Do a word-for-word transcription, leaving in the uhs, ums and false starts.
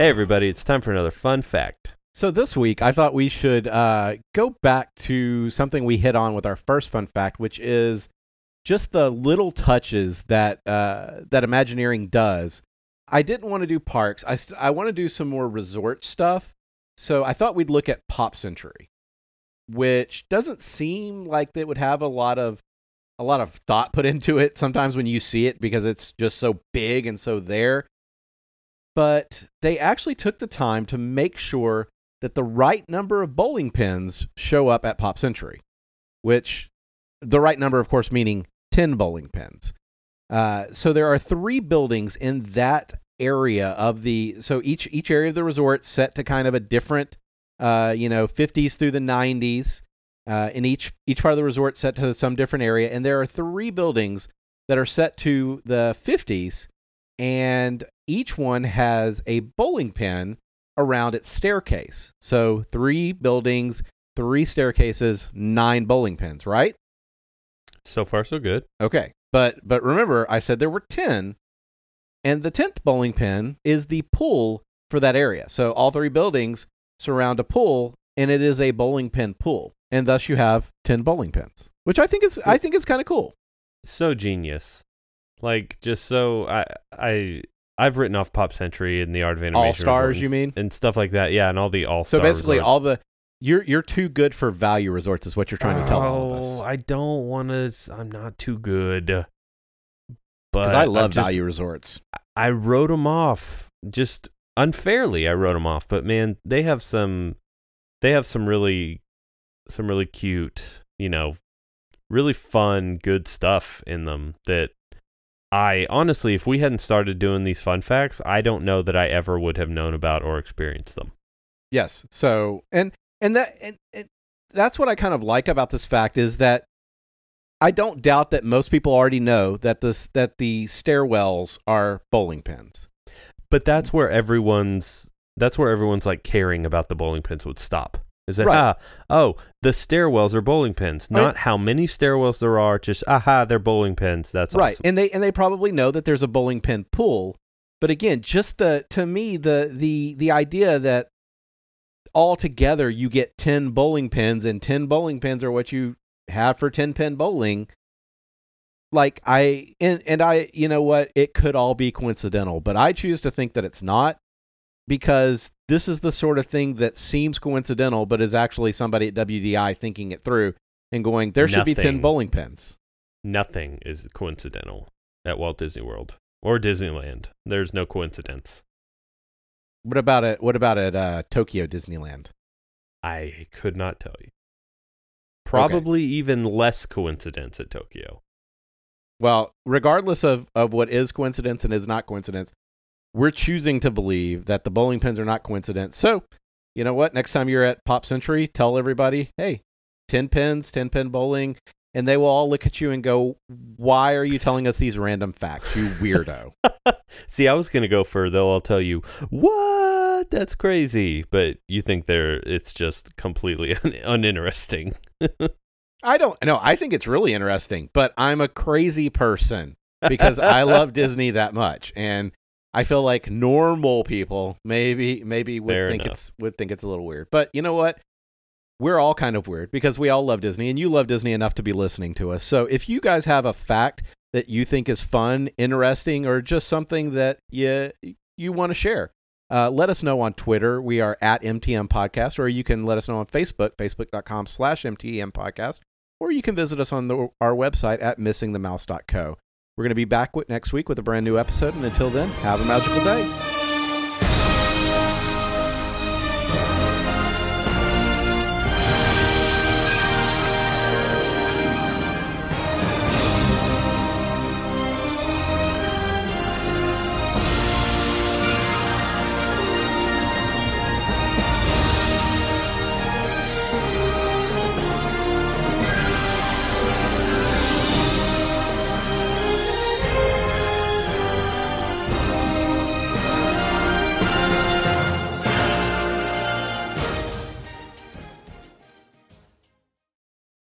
Hey everybody, it's time for another fun fact. So this week, I thought we should uh, go back to something we hit on with our first fun fact, which is just the little touches that uh, that Imagineering does. I didn't want to do parks. I st- I want to do some more resort stuff. So I thought we'd look at Pop Century, which doesn't seem like they would have a lot of a lot of thought put into it sometimes when you see it because it's just so big and so there. But they actually took the time to make sure that the right number of bowling pins show up at Pop Century, which the right number, of course, meaning ten bowling pins. Uh, so there are three buildings in that area of the, so each each area of the resort set to kind of a different, uh, you know, fifties through the nineties. Uh, in each each part of the resort set to some different area, and there are three buildings that are set to the fifties, and each one has a bowling pin around its staircase. So three buildings, three staircases, nine bowling pins, right? So far, so good. Okay. But but remember, I said there were ten, and the tenth bowling pin is the pool for that area. So all three buildings surround a pool, and it is a bowling pin pool. And thus you have ten bowling pins, which I think is I think is kind of cool. So genius. Like, just so, I... I I've written off Pop Century and the Art of Animation All Stars, and, you mean? And stuff like that. Yeah, and all the All-Star So basically resorts. all the, you're you're too good for value resorts is what you're trying to tell all of us. Oh, I don't want to, I'm not too good. But Because I love I've just, value resorts. I wrote them off, just unfairly I wrote them off. But man, they have some, they have some really, some really cute, you know, really fun, good stuff in them that I honestly, if we hadn't started doing these fun facts, I don't know that I ever would have known about or experienced them. Yes. So, and and that and, and that's what I kind of like about this fact is that I don't doubt that most people already know that this that the stairwells are bowling pins. But that's where everyone's that's where everyone's like caring about the bowling pins would stop. Is that, right. ah, oh, the stairwells are bowling pins, not right. how many stairwells there are, just, aha, they're bowling pins. That's right. Awesome. And they and they probably know that there's a bowling pin pool. But again, just the, to me, the the the idea that altogether you get ten bowling pins and ten bowling pins are what you have for ten pin bowling. Like I, and, and I, you know what, it could all be coincidental, but I choose to think that it's not. Because this is the sort of thing that seems coincidental, but is actually somebody at W D I thinking it through and going, there should Nothing. be ten bowling pins. Nothing is coincidental at Walt Disney World or Disneyland. There's no coincidence. What about it? What about at uh, Tokyo Disneyland? I could not tell you. Probably okay. Even less coincidence at Tokyo. Well, regardless of, of what is coincidence and is not coincidence, we're choosing to believe that the bowling pins are not coincidence. So, you know what? Next time you're at Pop Century, tell everybody, hey, ten pins, ten pin bowling, and they will all look at you and go, why are you telling us these random facts, you weirdo? See, I was going to go for, they'll all tell you, what? That's crazy. But you think they're, it's just completely un- uninteresting. I don't know. I think it's really interesting, but I'm a crazy person because I love Disney that much. And I feel like normal people maybe maybe would Fair think enough. it's would think it's a little weird. But you know what? We're all kind of weird because we all love Disney and you love Disney enough to be listening to us. So if you guys have a fact that you think is fun, interesting, or just something that you you want to share, uh, let us know on Twitter. We are at M T M Podcast, or you can let us know on Facebook, facebook.com slash MTM Podcast, or you can visit us on the, our website at missing the mouse dot co. We're going to be back with, next week with a brand new episode, and until then, have a magical day.